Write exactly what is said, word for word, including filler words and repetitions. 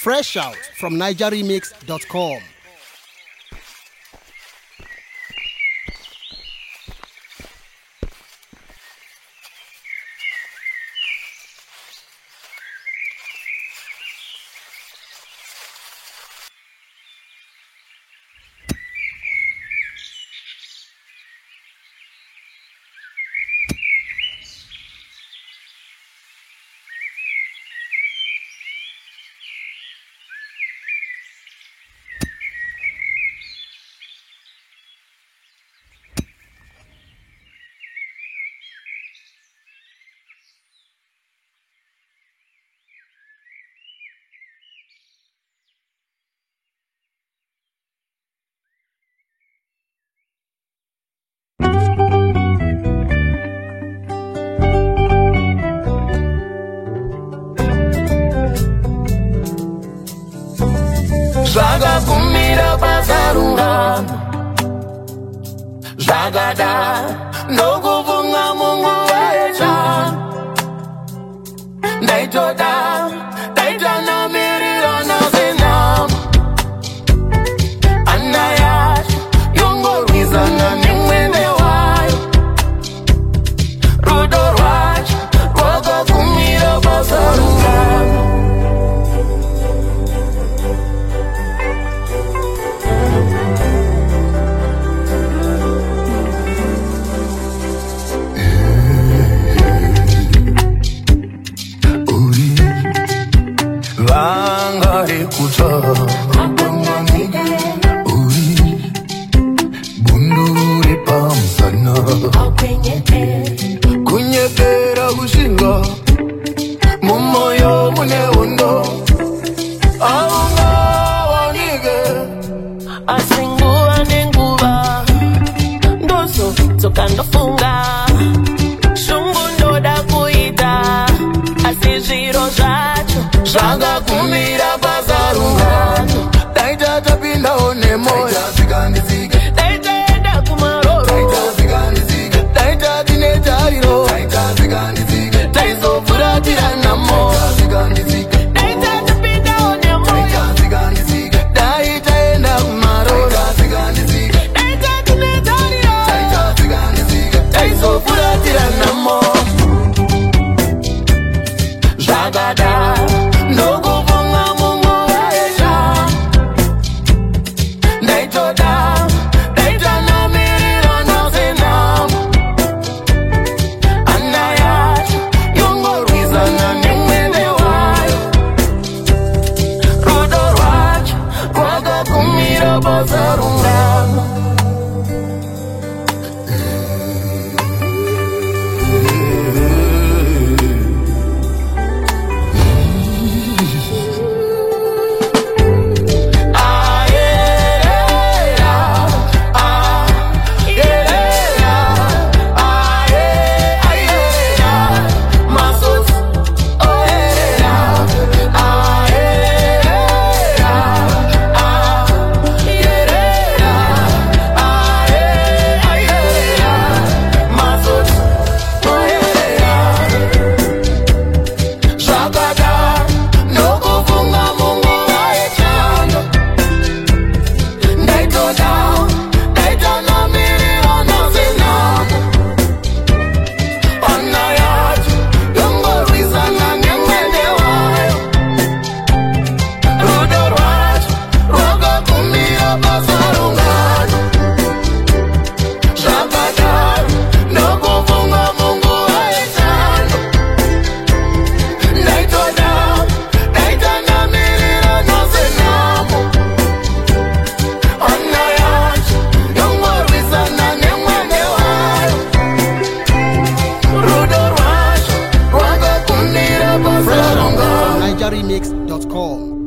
Fresh out from niger remix dot com. Zvakakumira pasarungano zvakada ndokubvunga munguva yechando ndaitoda ndaitanamirira nasenamo ana yacho yongorwisana nemwene wayo rudo rwacho rwakakumira pasarungano. Kunyekera kushinga mumoyo mune undo aunga wanike asinguva nenguva ndoso tsoka ndofunga shungu ndoda kuita asi zviro zvacho zvakakumira pasarungano daita tapindawo nemoyo daitaenda kumaroro daita tine tariro taizofuratira namo daita tapindawo nemoyo daitaenda kumaroro daita tine tariro taizofuratira namo zvakada ndokubvunga munguva yechando ndaitoda ndaitanamirira nasenamo ana yacho yongorwisana nemwene wayo rudo rwacho rwakakumira pasarungano. niger remix dot com.